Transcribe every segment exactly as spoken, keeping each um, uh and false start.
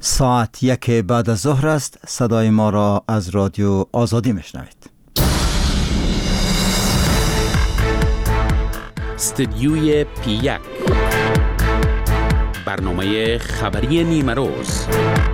ساعت یک بعد از ظهر است. صدای ما را از رادیو آزادی میشنوید. استدیوی پی یک، برنامه خبری نیمه روز.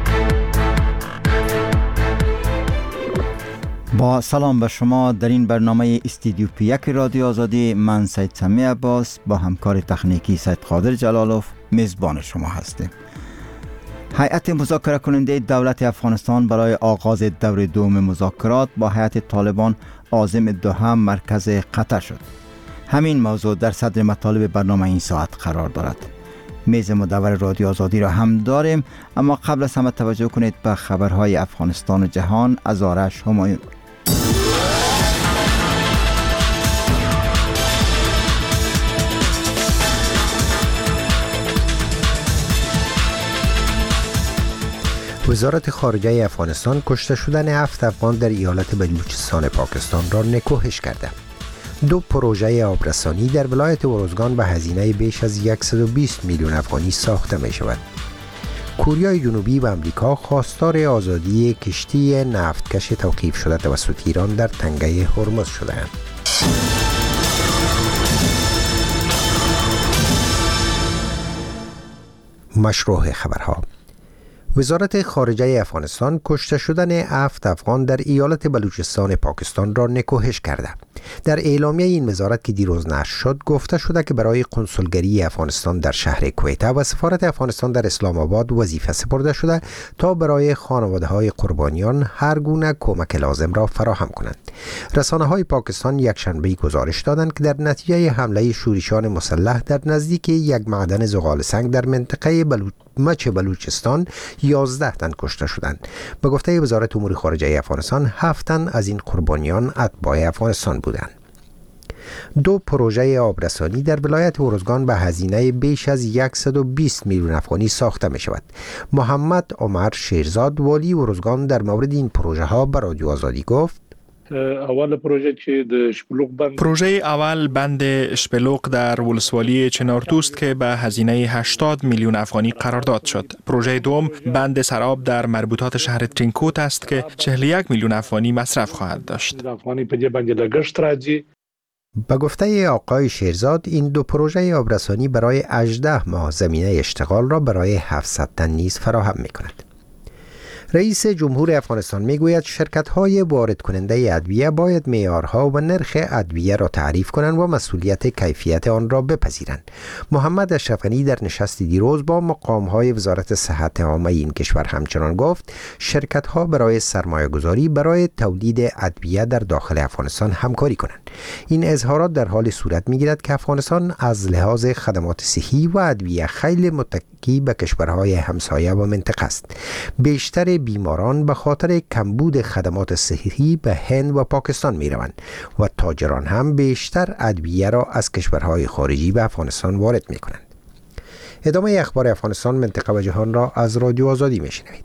با سلام به شما. در این برنامه استدیو پی یک رادیو آزادی، من سید سمی عباس با همکار تکنیکی سید قادر جلالوف میزبان شما هستیم. هیئت مذاکره کننده دولت افغانستان برای آغاز دور دوم مذاکرات با هیئت طالبان عازم دوحه مرکز قطر شد. همین موضوع در صدر مطالب برنامه این ساعت قرار دارد. میز مدور رادیو آزادی را هم داریم، اما قبل از همه توجه کنید به خبرهای افغانستان و جهان از آرش همایون. وزارت خارجه افغانستان کشته شدن هفت افغان در ایالت بلوچستان پاکستان را نکوهش کرده. دو پروژه آبرسانی در ولایت اروزگان به هزینه بیش از صد و بیست میلیون افغانی ساخته می شود. کره جنوبی و امریکا خواستار آزادی کشتی نفتکش توقیف شده توسط ایران در تنگه هرمز شده‌اند. مشروع خبرها. وزارت خارجه افغانستان کشته شدن هفت افغان در ایالت بلوچستان پاکستان را نکوهش کرده. در اعلامیه این وزارت که دیروز نشر شد گفته شده که برای کنسولگری افغانستان در شهر کویته و سفارت افغانستان در اسلام آباد وظیفه سپرده شده تا برای خانواده‌های قربانیان هر گونه کمک لازم را فراهم کنند. رسانه‌های پاکستان یکشنبه گزارش دادند که در نتیجه حمله شورشیان مسلح در نزدیک یک معدن زغال سنگ در منطقه بلوچ مچ بلوچستان یازده تن کشته شدند. به گفته وزارت امور خارجه افغانستان، هفت تن از این قربانیان اتباع افغانستان بودند. دو پروژه آبرسانی در ولایت اروزگان به هزینه بیش از صد و بیست میلیون افغانی ساخته می شود. محمد عمر شیرزاد والی اروزگان در مورد این پروژه ها به رادیو آزادی گفت: اول پروژه چې د شپلوق بند پروژه اول بند شپلوق در ولسوالی چنارتوست که به هزینه هشتاد میلیون افغانی قرارداد شد. پروژه دوم بند سراب در مربوطات شهر ترینکوت است که چهل و یک میلیون افغانی مصرف خواهد داشت. افغانی په دې باندې لګښت راځي. به گفته آقای شیرزاد، این دو پروژه آبرسانی برای هجده ماه زمینه اشتغال را برای هفتصد تن نیز فراهم می کند. رئیس جمهور افغانستان میگوید شرکت‌های وارد کننده ادویه باید معیارها و نرخ ادویه را تعریف کنند و مسئولیت کیفیت آن را بپذیرند. محمد اشرف غنی در نشست دیروز با مقام‌های وزارت صحت عامه این کشور همچنان گفت شرکت‌ها برای سرمایه‌گذاری برای تولید ادویه در داخل افغانستان همکاری کنند. این اظهارات در حال صورت می‌گیرد که افغانستان از لحاظ خدمات صحی و ادویه خیلی متکی به کشورهای همسایه و منطقه است. بیشتر بیماران به خاطر کمبود خدمات صحی به هند و پاکستان می روند و تاجران هم بیشتر ادویه را از کشورهای خارجی به افغانستان وارد می کنند. ادامه اخبار افغانستان، منطقه و جهان را از رادیو آزادی می شنوید.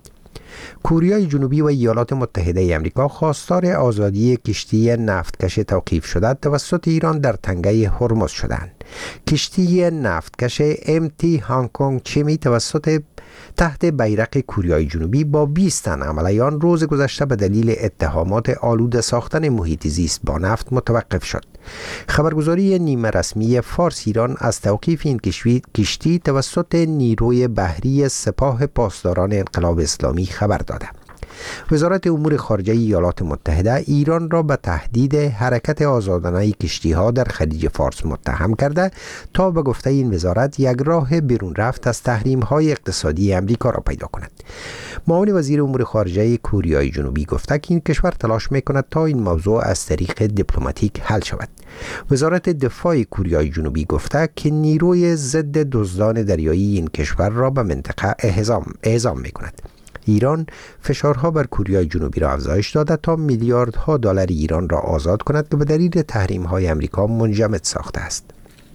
کره جنوبی و ایالات متحده آمریکا خواستار آزادی کشتی نفتکش توقیف شده توسط ایران در تنگه هرمز شدند. کشتی نفتکش ام تی هانگ کنگ چمی توسط تحت بیرق کره جنوبی با بیست تن عملیان روز گذشته به دلیل اتهامات آلوده ساختن محیط زیست با نفت متوقف شد. خبرگزاری نیمه رسمی فارس ایران از توقیف این کشتی توسط نیروی بحری سپاه پاسداران انقلاب اسلامی خبر داده. وزارت امور خارجه ایالات متحده ایران را به تهدید حرکت آزادانه کشتی‌ها در خلیج فارس متهم کرده تا به گفته این وزارت یک راه بیرون رفت از تحریم‌های اقتصادی امریکا را پیدا کند. معاون وزیر امور خارجه کره جنوبی گفته که این کشور تلاش می‌کند تا این موضوع از طریق دیپلماتیک حل شود. وزارت دفاع کره جنوبی گفته که نیروی ضد دزدان دریایی این کشور را به منطقه اعزام اعزام می‌کند. ایران فشارها بر کره جنوبی را افزایش داده تا میلیاردها دلار ایران را آزاد کند که به دلیل تحریم‌های آمریکا منجمد ساخته است.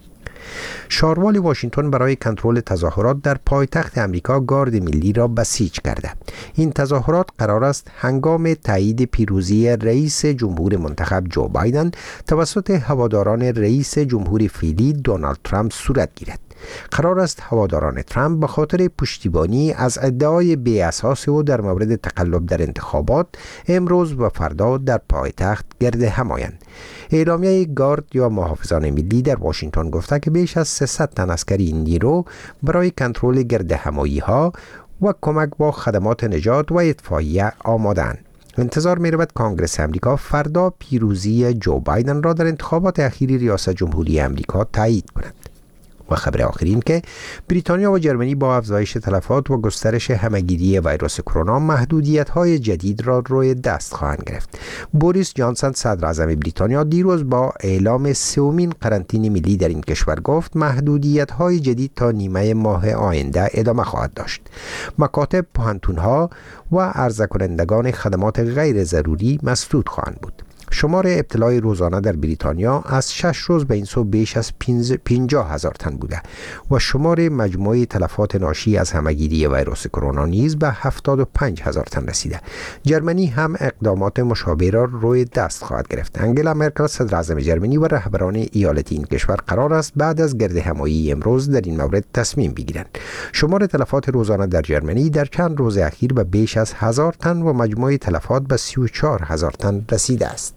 شاروال واشنگتن برای کنترل تظاهرات در پایتخت آمریکا گارد ملی را بسیج کرده. این تظاهرات قرار است هنگام تایید پیروزی رئیس جمهور منتخب جو بایدن توسط هواداران رئیس جمهور فعلی دونالد ترامپ صورت گیرد. قرار است هواداران ترامپ به خاطر پشتیبانی از ادعای بی اساس او در مورد تقلب در انتخابات امروز و فردا در پایتخت گرد هم آیند. اعلامیه گارد یا محافظان ملی در واشنگتن گفته که بیش از سیصد تن عسکری این نیرو برای کنترل گرد همایی ها و کمک با خدمات نجات و اطفائیه آماده‌اند. انتظار می رود کانگرس امریکا فردا پیروزی جو بایدن را در انتخابات اخیری ریاست جمهوری امریکا تایید کند. و خبر آخرین که بریتانیا و جرمنی با افزایش تلفات و گسترش همهگیری ویروس کرونا محدودیت‌های جدید را روی دست خواهند گرفت. بوریس جانسون صدر اعظم بریتانیا دیروز با اعلام سومین قرنطینه ملی در این کشور گفت محدودیت‌های جدید تا نیمه ماه آینده ادامه خواهد داشت. مکاتب، پوهنتون‌ها و عرضه کنندگان خدمات غیر ضروری مسدود خواهند بود. شمار ابتلای روزانه در بریتانیا از شش روز به این سو بیش از پنجاه هزار تن بوده و شمار مجموعی تلفات ناشی از همهگیری ویروس کرونا نیز به هفتاد و پنج هزار تن رسیده. جرمنی هم اقدامات مشابه را روی دست خواهد گرفت. انگلا مرکل صدر اعظم جرمنی و رهبران ایالتی این کشور قرار است بعد از گرد همایی امروز در این مورد تصمیم بگیرند. شمار تلفات روزانه در جرمنی در چند روز اخیر به بیش از هزار تن و مجموع تلفات به سی و چهار هزار تن رسیده است.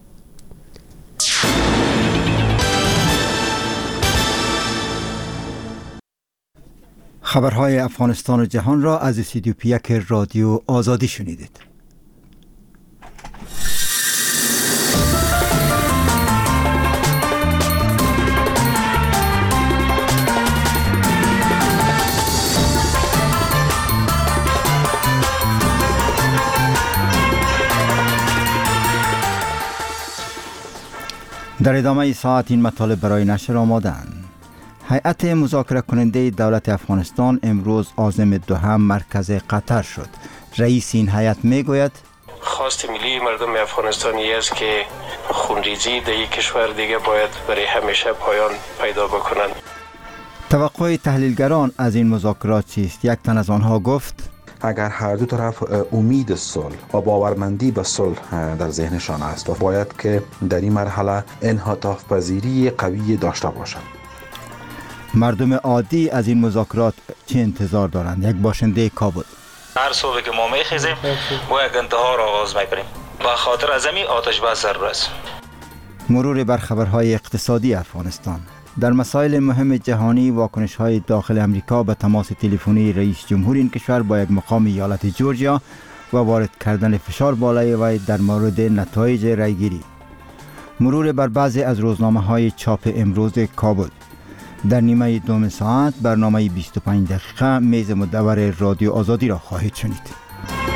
خبرهای افغانستان و جهان را از استودیو پیک رادیو آزادی شنیدید. در ادامه ساعت این مطالب برای نشر آمادند. هیئت مذاکره کننده دولت افغانستان امروز عازم دوحه مرکز قطر شد. رئیس این هیئت می گوید خواست ملی مردم افغانستانی است که خونریزی در یک کشور دیگه باید برای همیشه پایان پیدا بکنند. توقع تحلیلگران از این مذاکرات چیست؟ یک تن از آنها گفت اگر هر دو طرف امید صلح و باورمندی به صلح در ذهنشان است و باید که در این مرحله انعطاف پذیری قوی داشته باشند. مردم عادی از این مذاکرات چه انتظار دارند؟ یک باشنده کابل: هر صبح که ما میخیزیم با یک انتها را آغاز میکنیم با خاطر از این آتش بس ضرور است. مرور بر خبرهای اقتصادی افغانستان. در مسائل مهم جهانی واکنش‌های داخل امریکا به تماس تلفنی رئیس جمهور این کشور با یک مقام ایالت جورجیا و وارد کردن فشار بالای وی در مورد نتایج رایگیری. مرور بر بعضی از روزنامه‌های چاپ امروز کابل. در نیمه دوم ساعت برنامه بیست و پنج دقیقه میز مدور رادیو آزادی را خواهید شنید.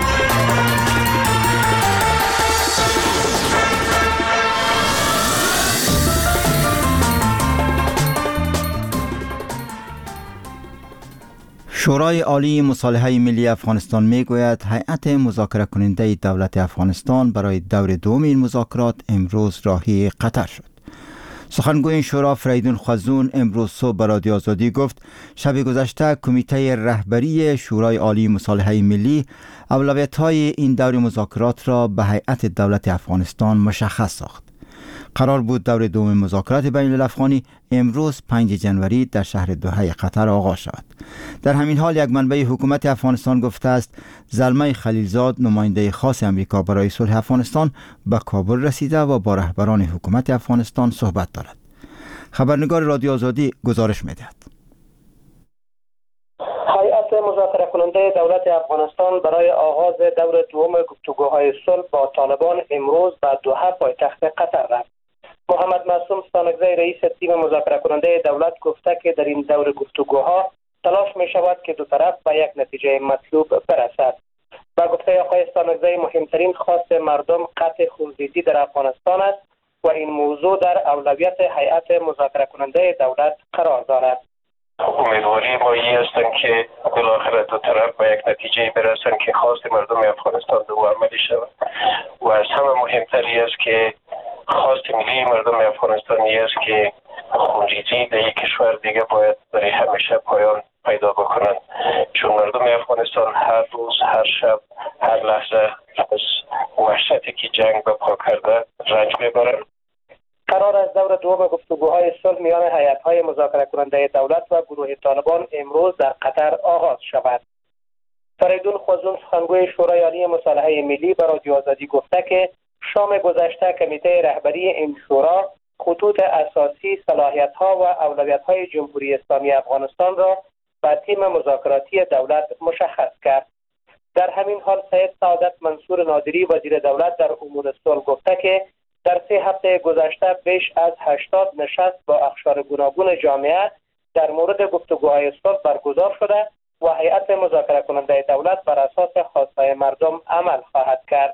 شورای عالی مصالحه ملی افغانستان میگوید هیئت مذاکره کننده دولت افغانستان برای دور دوم این مذاکرات امروز راهی قطر شد. سخنگوی این شورا فریدون خزون امروز صبح به رادیو آزادی گفت شب گذشته کمیته رهبری شورای عالی مصالحه ملی اولویت‌های این دور مذاکرات را به هیئت دولت افغانستان مشخص ساخت. قرار بود دور دوم مذاکرات بین الافغانی امروز پنجم جنوری در شهر دوحه قطر آغاز شود. در همین حال یک منبع حکومت افغانستان گفته است زلمه خلیلزاد نماینده خاص امریکا برای صلح افغانستان به کابل رسیده و با رهبران حکومت افغانستان صحبت دارد. خبرنگار رادیو آزادی گزارش می‌دهد. هیئت مذاکره کننده دولت افغانستان برای آغاز دور دوم گفتگوهای صلح با طالبان امروز به دوحه پایتخت قطر رفت. محمد معصوم ستانکزی رئیس تیم مذاکره کننده دولت گفته که در این دور گفتگوها تلاش می شود که دو طرف به یک نتیجه مطلوب برسد. با گفته آقای ستانکزی مهمترین خواست مردم قطع خونریزی در افغانستان است و این موضوع در اولویت هیئت مذاکره کننده دولت قرار دارد. امیدواری ما این هستند که بالاخره دو طرف به یک نتیجه برسند که خواست مردم افغانستان به عملی شود و از همه مهمتری است که خواست ملی مردم افغانستانی است که خونریزی در یک کشور دیگه باید برای همیشه پایان پیدا بکنند، چون مردم افغانستان هر روز، هر شب، هر لحظه از وحشتی که جنگ به پا کرده رنج میبرند. قرار است دور دوم گفتگوهای صلح میان هیئت‌های مذاکره کننده دولت و گروه طالبان امروز در قطر آغاز شود. فریدون خوزون سخنگوی شورای عالی مصالحه ملی به رادیو آزادی گفته که شام گذشته کمیته رهبری این شورا خطوط اساسی، صلاحیت‌ها و اولویت‌های جمهوری اسلامی افغانستان را به تیم مذاکراتی دولت مشخص کرد. در همین حال سید سعادت منصور نادری وزیر دولت در امور صلح گفته که در سه هفته گذشته بیش از هشتاد نشست با اقشار گوناگون جامعه در مورد گفتگوهای صلح برگزار شده و هیئت مذاکره کننده دولت بر اساس خواستهای مردم عمل خواهد کرد.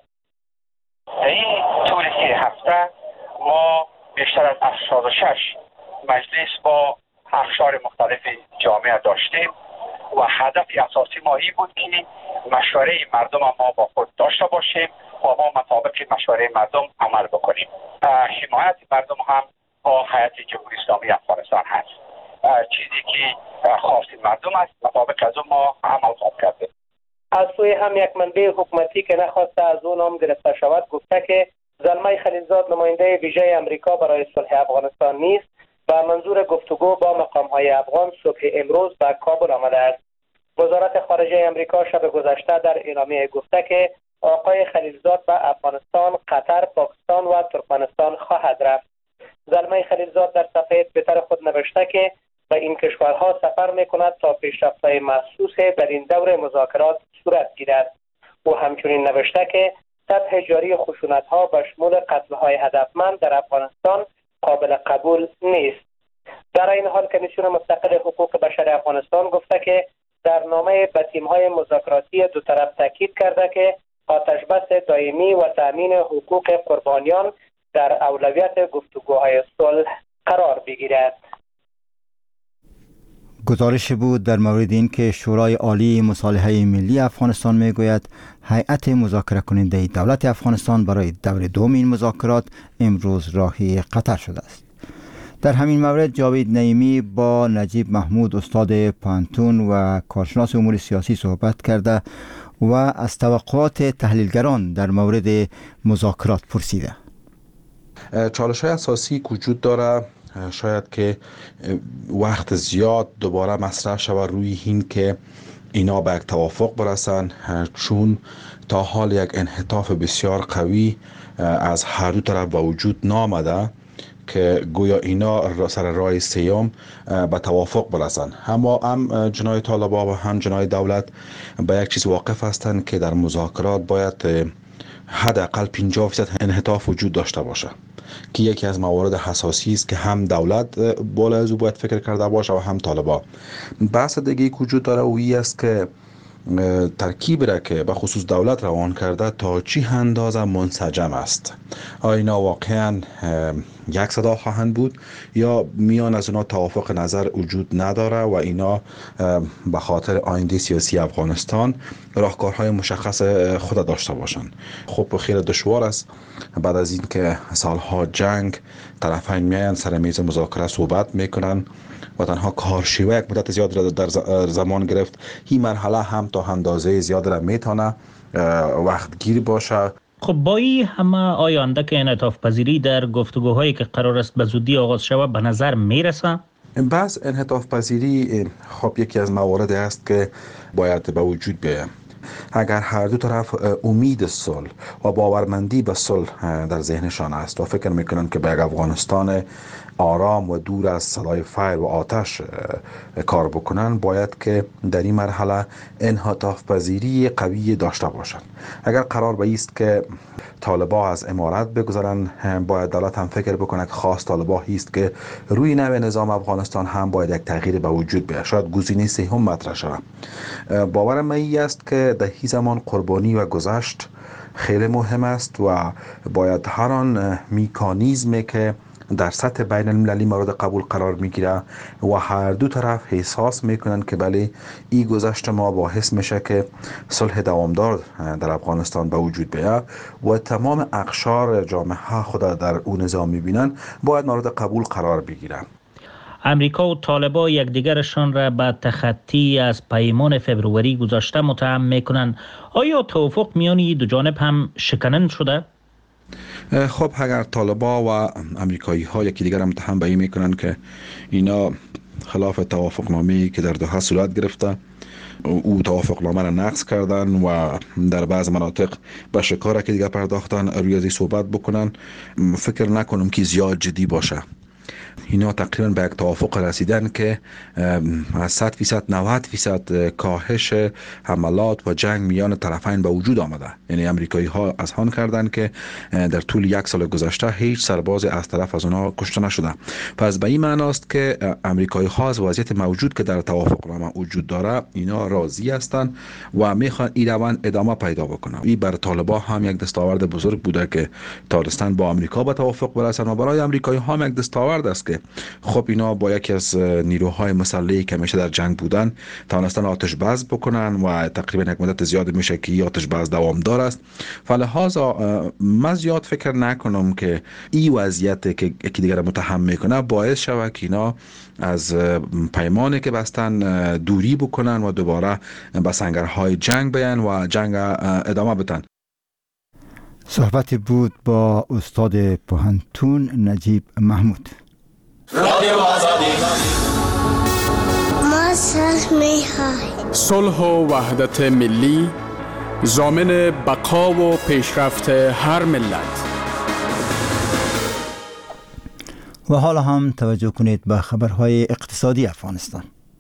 این طول سه هفته ما بیشتر از هفتاد و شش مجلس با اقشار مختلف جامعه داشتیم و هدف اساسی ما این بود که مشوره مردم ما با خود داشته باشیم و ما مطابق مشوره مردم عمل بکنیم. حمایت مردم هم با هیئت جمهوری اسلامی افغانستان هست. چیزی که خواست مردم است مطابق از اون ما عمل خواهیم کرد. از سوی هم یک منبع حکومتی که نخواسته از او نام گرفته شود گفته که زلمه خلیلزاد نماینده ویژه امریکا برای صلح افغانستان نیست و منظور گفتگو با مقام‌های افغان صبح امروز به کابل آمده است. وزارت خارجه امریکا شب گذشته در اعلامیه گفته که آقای خلیلزاد به افغانستان، قطر، پاکستان و ترکمنستان خواهد رفت. زلمه خلیلزاد در صفحه توییتر خود نوشته که به این کشورها سفر می‌کند تا پیشرفت‌های محسوس در این دور مذاکرات صورت گیرد. او همچنین نوشته که سطح جاری خشونت‌ها به شمول قتل‌های هدفمند در افغانستان قابل قبول نیست. در این حال کمیسیون مستقل حقوق بشر افغانستان گفته که در نامه به تیم‌های مذاکراتی دو طرف تاکید کرده که آتشبس دائمی و تأمین حقوق قربانیان در اولویت گفتگوهای صلح قرار بگیرد. گزارش بود در مورد این که شورای عالی مصالحه ملی افغانستان میگوید هیئت مذاکره کننده دولت افغانستان برای دور دوم این مذاکرات امروز راهی قطر شده است. در همین مورد جاوید نعیمی با نجیب محمود استاد پانتون و کارشناس امور سیاسی صحبت کرده و از توقعات تحلیلگران در مورد مذاکرات پرسیده. چالش‌های اساسی وجود داره، شاید که وقت زیاد دوباره مطرح شود روی این که اینا به یک توافق برسن، چون تا حال یک انحطاف بسیار قوی از هر دو طرف به وجود نامده که گویا اینا سر راه سیام به توافق برسن. اما هم جناح طالبان و هم جناح دولت به یک چیز واقف هستند که در مذاکرات باید حداقل پنجاه درصد انحطاف وجود داشته باشه که یکی از موارد حساسی است که هم دولت بالا از او باید فکر کرده باشه و هم طالبان. بحث دیگه وجود داره و این است که ترکیب را که به خصوص دولت روان کرده تا چی اندازه منسجم است. آیا اینا واقعا یک صدا خواهند بود یا میان از اونا توافق نظر وجود نداره و اینا به خاطر آینده سیاسی افغانستان راهکارهای مشخص خود داشته باشند. خب خیلی دشوار است بعد از این که سالها جنگ طرفین میان سر میز مذاکره صحبت میکنن و تنها کارشیوه یک مدت زیاد را در زمان گرفت. این مرحله هم تا اندازه زیاد را میتونه وقت گیر باشه. خب با این همه آینده که انعطاف پذیری در گفتگوهایی که قرار است به زودی آغاز شود به نظر میرسه؟ بس انعطاف پذیری خب یکی از مواردی است که باید به وجود بیاید. اگر هر دو طرف امید صلح و باورمندی به صلح در ذهنشان است و فکر میکنن که به یک افغانستان آرام و دور از صدای فایر و آتش کار بکنن، باید که در این مرحله انعطاف پذیری قوی داشته باشند. اگر قرار به است که طالبان از امارت بگذارن، باید دولت هم فکر بکنه که خاص طالبان است که روی نوع نظام افغانستان هم باید یک تغییر به وجود بیاید. شاید گزینه سوم مطرح شود. باورم این است که در این زمان قربانی و گذشت خیلی مهم است و باید هر آن مکانیزمی که در سطح بین المللی مورد قبول قرار میگیره و هر دو طرف احساس میکنن که بله این گذشته ما باعث میشه که صلح دوامدار در افغانستان به وجود بیاد و تمام اقشار جامعه خود در اون نظام میبینن، باید مورد قبول قرار بگیرن. امریکا و طالبان یکدیگرشان را به تخطی از پیمان فبروری گذشته متهم میکنن. آیا توافق میان دو جانب هم شکنن شده؟ خب اگر طالبا و امریکایی ها یکی دیگر هم متهم به این میکنن که اینا خلاف توافقنامه‌ای که در دوحه صورت گرفته او توافقنامه را نقض کردن و در بعض مناطق به شکار که دیگر پرداختن، روی ازی صحبت بکنن، فکر نکنم که زیاد جدی باشه. اینا تقریبا به یک توافق رسیدن که از صد فیصد نود فیصد کاهش حملات و جنگ میان طرفین به وجود آمده. یعنی امریکایی ها اذعان کردند که در طول یک سال گذشته هیچ سرباز از طرف از اونها کشته نشده. پس به این معنی است که امریکایی ها از وضعیت موجود که در توافقنامه وجود داره اینا راضی هستند و میخوان این روند ادامه پیدا بکنه. این بر طالبان هم یک دستاورد بزرگ بوده که تانستن با امریکا به توافق برسن و برای امریکایی ها هم یک دستاورد است که خب اینا با یکی از نیروهای مسلحی که همیشه در جنگ بودن توانستن آتش بس بکنن و تقریبا یک مدت زیاد میشه که این آتش بس دوامدار است. فلهذا من زیاد فکر نکنم که این وضعیت که یکی دیگر متهم میکنه باعث شود که اینا از پیمانی که بستن دوری بکنن و دوباره به سنگرهای جنگ بیان و جنگ ادامه بدن. صحبتی بود با استاد پوهنتون نجیب محمود. صلح و وحدت ملی ضامن بقا و پیشرفت هر ملت. و حالا هم توجه کنید به خبرهای اقتصادی افغانستان.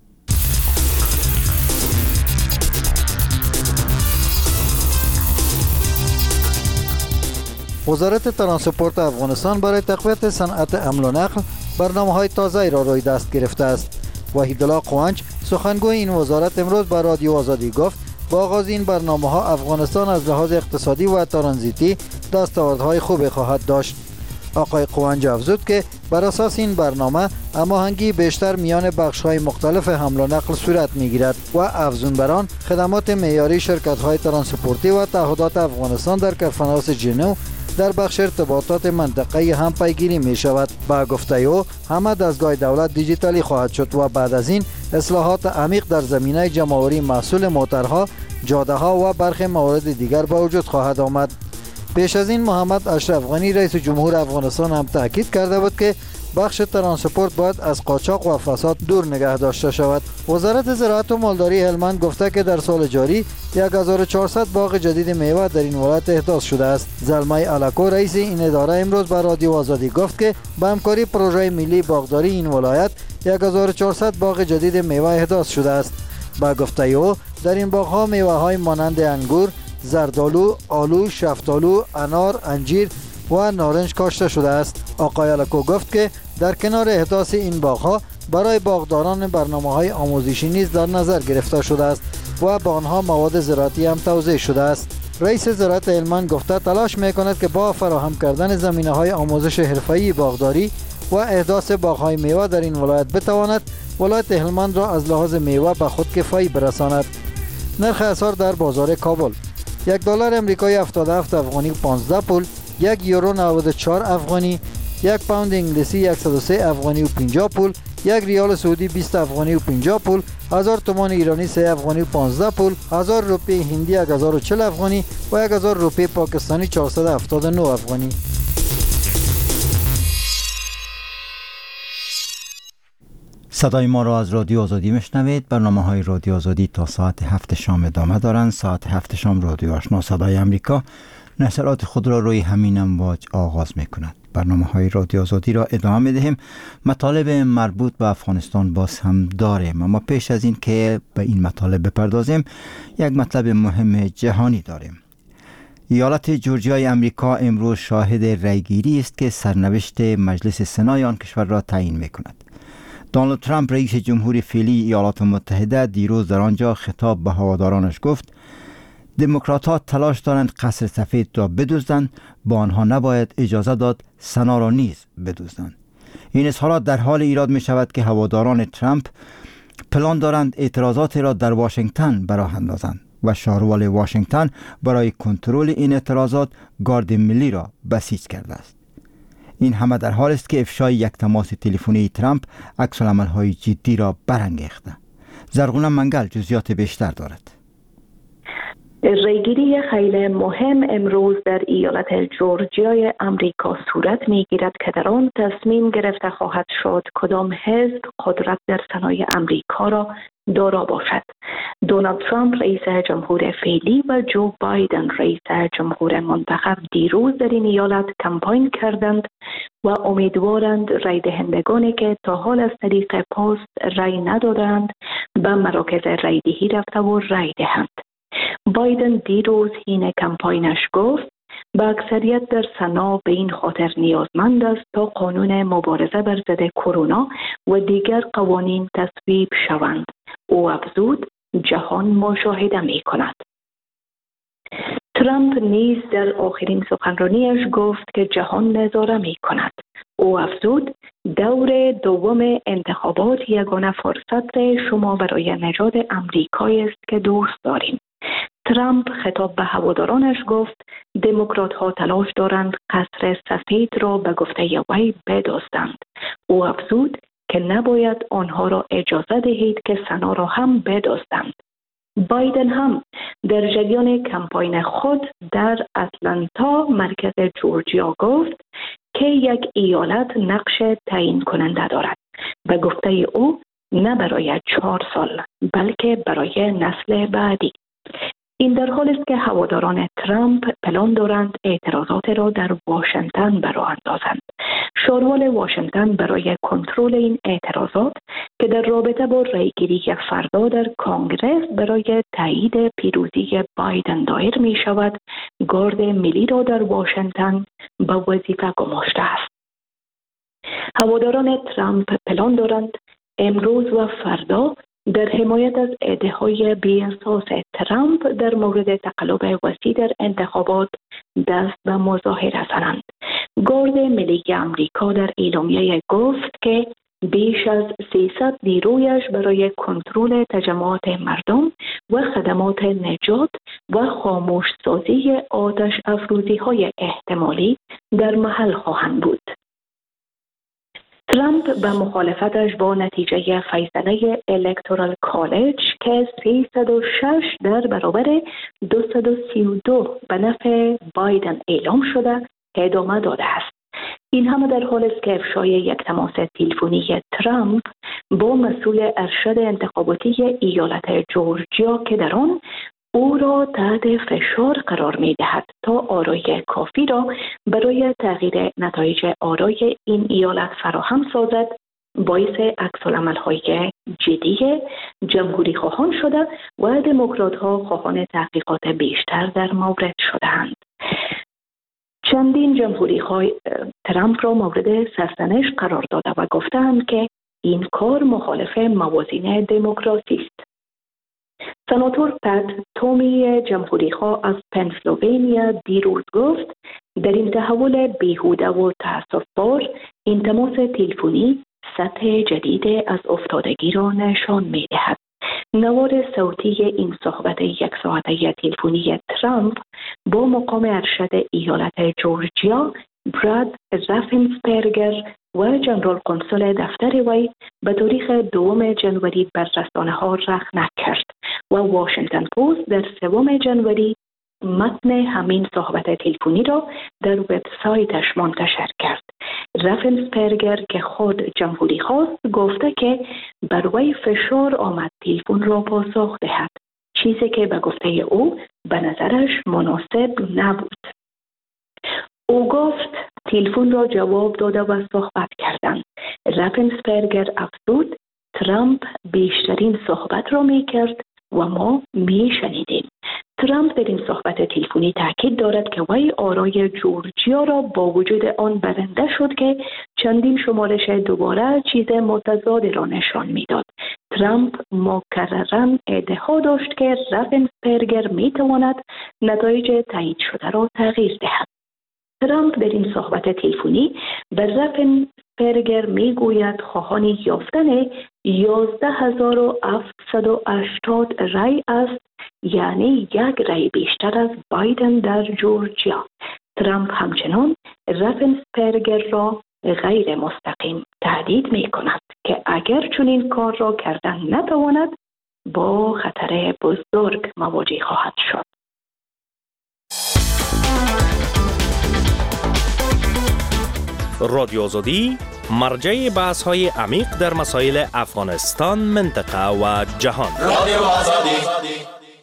وزارت ترانسپورت افغانستان برای تقویت صنعت حمل و نقل برنامه‌های تازه‌ای را روی دست گرفته است. وحیدالله قوانچ سخنگوی این وزارت امروز به رادیو آزادی گفت با آغاز این برنامه‌ها افغانستان از لحاظ اقتصادی و ترانزیتی دستاوردهای خوبی خواهد داشت. آقای قوانچ افزود که بر اساس این برنامه هماهنگی بیشتر میان بخش‌های مختلف حمل و نقل صورت می‌گیرد و افزون بر آن خدمات معیاری شرکت‌های ترانسپورتی و تعهدات افغانستان در کرفناس جنو در بخش ارتباطات منطقه‌ای هم پیگیری می شود. با گفته او همه دستگاه دولت دیجیتالی خواهد شد و بعد از این اصلاحات عمیق در زمینه جمع‌آوری محصول موترها، جاده‌ها و برخی موارد دیگر به وجود خواهد آمد. پیش از این محمد اشرف غنی رئیس جمهور افغانستان هم تاکید کرده بود که بخش ترانسپورت باید از قاچاق و فساد دور نگه داشته شود. وزارت زراعت و مالداری هلمند گفته که در سال جاری هزار و چهارصد باغ جدید میوه در این ولایت احداث شده است. زلمای الکو رئیس این اداره امروز به رادیو آزادی گفت که با همکاری پروژه ملی باغداری این ولایت هزار و چهارصد باغ جدید میوه احداث شده است. با گفته او در این باغ‌ها میوه‌های مانند انگور، زردآلو، آلو، شفتالو، انار، انجیر و نارنج کاشته شده است. آقای الکو گفت که در کنار احداث این باغ‌ها برای باغداران برنامه‌های آموزشی نیز در نظر گرفته شده است و با آنها مواد زراعتی هم توزیع شده است. رئیس زراعت هلمند گفته تلاش می‌کند که با فراهم کردن زمینه‌های آموزش حرفه‌ای باغداری و احداث باغ‌های میوه در این ولایت بتواند ولایت هلمند را از لحاظ میوه به خودکفایی برساند. نرخ اسعار در بازار کابل: یک دلار امریکایی هفتاد و هفت افغانی و پانزده پول، یک یورو نود و چهار افغانی، یک پوند انگلیسی صد و سه افغانی و پنجاه پول، یک ریال سعودی بیست افغانی و پنجاه پول، هزار تومان ایرانی سه افغانی و پانزده پول، هزار روپیه هندی هزار و چهل افغانی و هزار روپیه پاکستانی چهارصد و هفتاد و نه افغانی. صدای ما را از رادیو آزادی میشنوید. برنامه های رادیو آزادی تا ساعت هفت شام ادامه دارند. ساعت هفت شام رادیو آشنا صدای امریکا نشرات خود را روی همین امواج آغاز می کند. برنامه های رادیو آزادی را ادامه می دهیم. مطالب مربوط به افغانستان باز هم داریم، اما پیش از این که به این مطالب بپردازیم یک مطلب مهم جهانی داریم. ایالت جورجیای امریکا امروز شاهد رأیگیری است که سرنوشت مجلس سنای آن کشور را تعیین می کند. دونالد ترامپ رئیس جمهور فعلی ایالات متحده دیروز در آنجا خطاب به هوادارانش گفت دموکرات‌ها تلاش دارند قصر سفید را بدزدند، با آنها نباید اجازه داد سنا را نیز بدزدند. این اظهارات در حال ایراد می شود که هواداران ترامپ پلان دارند اعتراضات را در واشنگتن براه اندازند و شهروال واشنگتن برای کنترل این اعتراضات گارد ملی را بسیج کرده است. این همه در حال است که افشای یک تماس تلفنی ترامپ عکس‌العمل‌های جدی را برانگیخته. زرغونه منگل جزئیات بیشتر دارد. ریگیری خیلی مهم امروز در ایالت جورجیای امریکا صورت میگیرد که در آن تصمیم گرفته خواهد شد کدام حزب قدرت در سنای امریکا را دارا باشد. دونالد ترامپ رئیس جمهور فعلی و جو بایدن رئیس جمهور منتخب دیروز در این ایالت کمپاین کردند و امیدوارند رای دهندگانی که تا حال از طریق پست رای ندادند به مراکز رای دهی رفته و رای دهند. بایدن دیروز حین کمپاینش گفت با اکثریت در سنا به این خاطر نیازمند است تا قانون مبارزه بر ضد کرونا و دیگر قوانین تصویب شوند. او افزود جهان مشاهده می کند. ترامپ نیز در آخرین سخنرانیش گفت که جهان نظاره می کند. او افزود دور دوم انتخابات یگانه فرصت شما برای نجات امریکایی است که دوست داریم. ترامپ خطاب به هوادارانش گفت دموکرات ها تلاش دارند قصر سفید را به گفته وی بدزدند. او افزود که نباید آنها را اجازه دهید که سنا را هم بدزدند. بایدن هم در جریان کمپاین خود در اتلانتا مرکز جورجیا گفت که یک ایالت نقش تعیین کننده دارد. به گفته او نه برای چهار سال بلکه برای نسل بعدی. این در حالی است که هواداران ترامپ پلان دارند اعتراضات را در واشنگتن برآ اندازند. شوروال واشنگتن برای کنترل این اعتراضات که در رابطه با رایگیری فردا در کانگرس برای تایید پیروزی بایدن دایر می شود، گارد ملی را در واشنگتن به وظیفه گماشته است. هواداران ترامپ پلان دارند امروز و فردا در حمایت از ادعاهای بی‌اساس ترامپ در مورد تقلب وسیع در انتخابات دست به مظاهره زنند. گارد ملی آمریکا در اعلامیه گفت که بیش از سیصد نیرویش برای کنترل تجمعات مردم و خدمات نجات و خاموش سازی آتش افروزی های احتمالی در محل خواهند بود. ترامپ به مخالفتش با نتیجه فیصله الکترال کالج که سیصد و شش در برابر دویست و سی و دو به نفع بایدن اعلام شده ادامه داده است. این همه در حالی است که افشای یک تماس تلفنی ترامپ با مسئول ارشد انتخاباتی ایالت جورجیا که در آن او را تحت فشار قرار می دهد تا آرای کافی را برای تغییر نتایج آرای این ایالت فراهم سازد، باعث عکس‌العمل‌های جدی جمهوری خواهان شده و دموکرات ها خواهان تحقیقات بیشتر در مورد شدهاند. چندین جمهوری های ترامپ را مورد سرزنش قرار داده و گفتند که این کار مخالف موازین دموکراسی است. سناتور پت تومی جمهوری‌خواه از پنسیلوانیا دیروز گفت در این تحول بیهوده و تأسف‌بار این تماس تلفنی سطح جدید از افتادگی را نشان می‌دهد. نوار صوتی این صحبت یک ساعته تلفنی ترامپ با مقام ارشد ایالت جورجیا براد رافنسپرگر و جنرال کنسول دفتر وی به تاریخ دوم جنوری بر رسانه‌ها رخنه کرد و واشنگتن پست در سوم جنوری متن همین صحبت تلفنی را در وبسایتش منتشر کرد. رافنسپرگر که خود جمهوری خواست گفته که بر وی فشار آمد تلفن را پاسخ دهد، چیزی که به گفته او به نظرش مناسب نبود. او گفت تلفن را جواب داده و صحبت کردند. رافنسپرگر افزود ترامپ بیشترین صحبت را می کرد و ما می شنیدیم. ترامپ در این صحبت تلفنی تاکید دارد که وی آرای جورجیا را با وجود آن برنده شد که چندین شمارش دوباره چیز متضادی را نشان میداد. ترامپ مکرراً ادعا داشت که رافنسپرگر می تواند نتایج تایید شده را تغییر دهد. ترامپ در این صحبت تلفنی به رافنسپرگر می گوید خواهان یافتن یازده هزار و هفتصد و هشتاد رای است، یعنی یک رای بیشتر از بایدن در جورجیا. ترامپ همچنان رافنسپرگر را غیر مستقیم تهدید می کند که اگر چنین کار را کردن نتواند با خطر بزرگ مواجه خواهد شد. رادیو آزادی مرجع بحث های عمیق در مسائل افغانستان، منطقه و جهان. رادیو آزادی.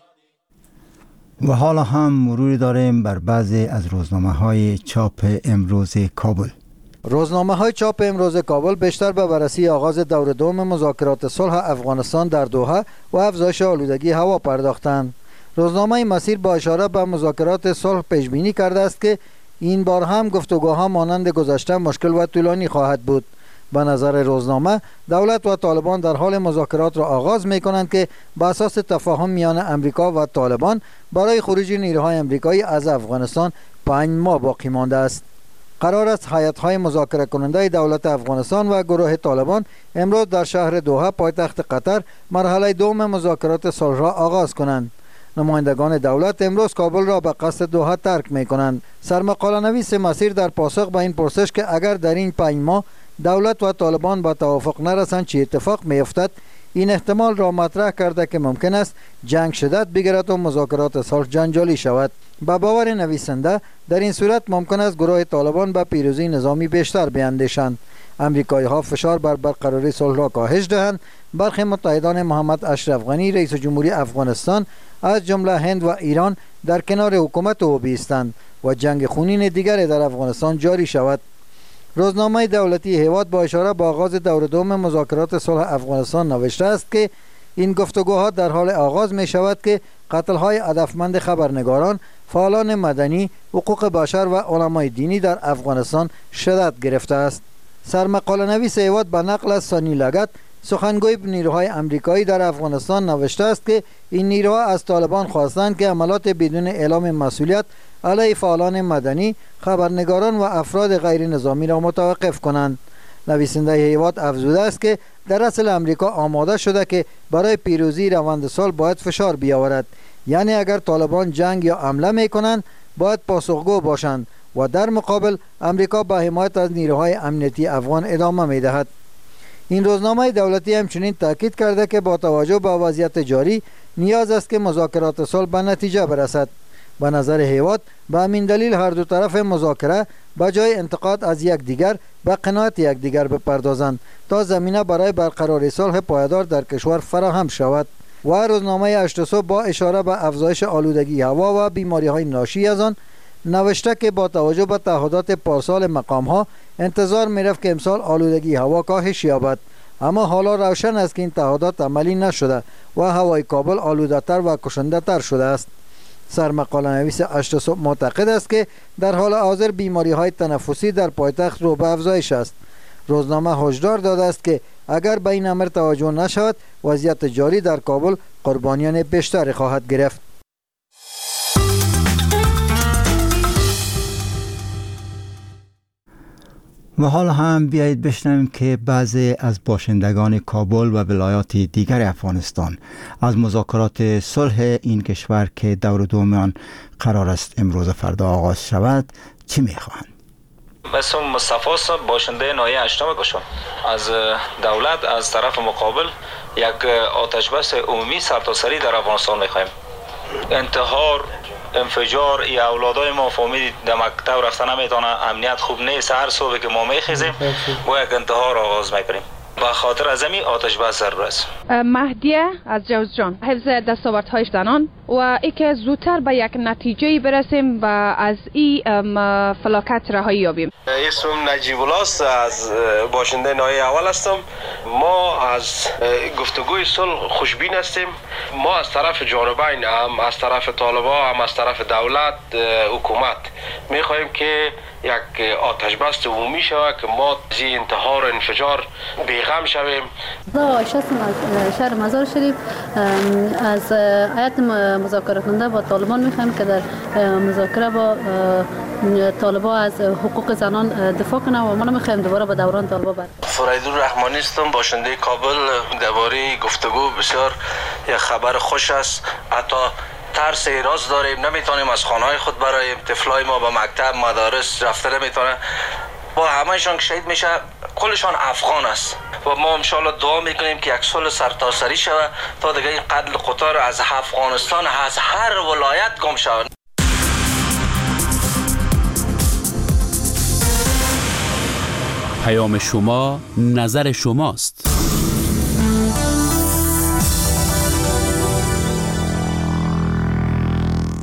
و حالا هم مروری داریم بر بعضی از روزنامه های چاپ امروز کابل. روزنامه های چاپ امروز کابل بیشتر به بررسی آغاز دور دوم مذاکرات صلح افغانستان در دوحه و افزایش آلودگی هوا پرداختند. روزنامه مسیر با اشاره به مذاکرات صلح پیش بینی کرده است که این بار هم گفتگوها مانند گذشته مشکل و طولانی خواهد بود. به نظر روزنامه دولت و طالبان در حال مذاکرات را آغاز می کنند که به اساس تفاهم میان امریکا و طالبان برای خروج نیروهای امریکایی از افغانستان پنج ماه باقی مانده است. قرار است هیئت‌های مذاکره کننده دولت افغانستان و گروه طالبان امروز در شهر دوحه پایتخت قطر مرحله دوم مذاکرات صلح را آغاز کنند. نمایندگان دولت امروز کابل را به قصد دوحه ترک می کنند. سرمقاله نویس مسیر در پاسخ به این پرسش که اگر در این پنج ماه دولت و طالبان به توافق نرسند چه اتفاق می افتد، این احتمال را مطرح کرده که ممکن است جنگ شدت بگیرد و مذاکرات صلح جنجالی شود. به باور نویسنده در این صورت ممکن است گروه طالبان به پیروزی نظامی بیشتر بیندیشند. امریکایی ها فشار بر برقراری صلح را کاهش دهند. برخی متحدان محمد اشرف غنی رئیس جمهوری افغانستان از جمله هند و ایران در کنار حکومت او بایستند و جنگ خونین دیگری در افغانستان جاری شود. روزنامه دولتی هیواد با اشاره به آغاز دور دوم مذاکرات صلح افغانستان نوشته است که این گفتگوها در حال آغاز می شود که قتل‌های هدفمند خبرنگاران، فعالان مدنی، حقوق بشر و علمای دینی در افغانستان شدت گرفته است. سرمقاله نویس هیواد به نقل از سانی لگت سخنگوی نیروهای امریکایی در افغانستان نوشته است که این نیروها از طالبان خواستند که عملات بدون اعلام مسئولیت علیه فعالان مدنی، خبرنگاران و افراد غیر نظامی را متوقف کنند. نویسنده هیواد افزوده است که در اصل امریکا آماده شده که برای پیروزی روند صلح باید فشار بیاورد، یعنی اگر طالبان جنگ یا حمله میکنند باید پاسخگو باشند و در مقابل امریکا به حمایت از نیروهای امنیتی افغان ادامه میدهد. این روزنامه دولتی همچنین تاکید کرده که با توجه به وضعیت جاری نیاز است که مذاکرات صلح به نتیجه برسد. به نظر هیواد به همین دلیل هر دو طرف مذاکره به جای انتقاد از یکدیگر به قناعت یکدیگر بپردازند تا زمینه برای برقراری صلح پایدار در کشور فراهم شود. و روزنامه هشت صبح با اشاره به افزایش آلودگی هوا و بیماری های ناشی از آن نوشته که با توجه به تعهدات پارسال مقام ها انتظار می رفت که امسال آلودگی هوا کاهش یابد، اما حالا روشن است که این تعهدات عملی نشده و هوای کابل آلوده تر و کشنده تر شده است. سرمقاله نویس هشت صبح معتقد است که در حال حاضر بیماری های تنفسی در پایتخت رو به افزایش است. روزنامه هشدار داده است که اگر به این امر توجه نشود وضعیت جاری در کابل قربانیان بیشتری خواهد گرفت. و حالا هم بیایید بشنویم که بعضی از باشندگان کابل و ولایات دیگر افغانستان از مذاکرات صلح این کشور که دور دوم آن قرار است امروز و فردا آغاز شود چی میخواهند؟ اسم مصطفی است، باشنده ناحیه هشتم گشن. از دولت از طرف مقابل یک آتش بس عمومی سرتاسری در افغانستان میخواهیم. انتحار، انفجار، یا اولادای ما فهمید در مکتب رفتن نمیتونه، امنیت خوب نیست، هر صبح که ما میخیزیم با یک انتحار آغاز میکنیم. به خاطر از این آتش بس ضرور است. مهدیه از جوزجان، حفظ دستاوردهای زنان و ای که زودتر به یک نتیجه برسیم و از این فلاکت رهایی یابیم. اسمم نجیب الله است، از باشنده ناحیه اول هستم. ما از گفتگوی صلح خوشبین هستیم. ما از طرف جانبین، هم از طرف طالبان هم از طرف دولت حکومت میخواهیم که یک آتش بس عمومی شود که ما از انتحار و انفجار بیغم شویم. عایشه هستم از شهر مزار شریف. از هیئت مذاکره کننده با طالبان میخوایم که در مذاکره با طالبان از حقوق زنان دفاع کنه و ما نمیخوایم دوباره به دوران طالبان بر. فریدون رحمانی هستم، باشنده کابل. درباره گفتگو بسیار یک خبر خوش است. حتی ترس ایراز داریم، نمیتونیم از خانه‌های خود برایم، طفلای ما به مکتب مدارس رفته نمیتونه. با همهشان که شهید میشه کلشان افغان است و ما انشالله دعا میکنیم که یک صلح سرتاسری شود تا دیگه این قتل قطار از افغانستان از هر ولایت گم شود. پیام شما نظر شماست.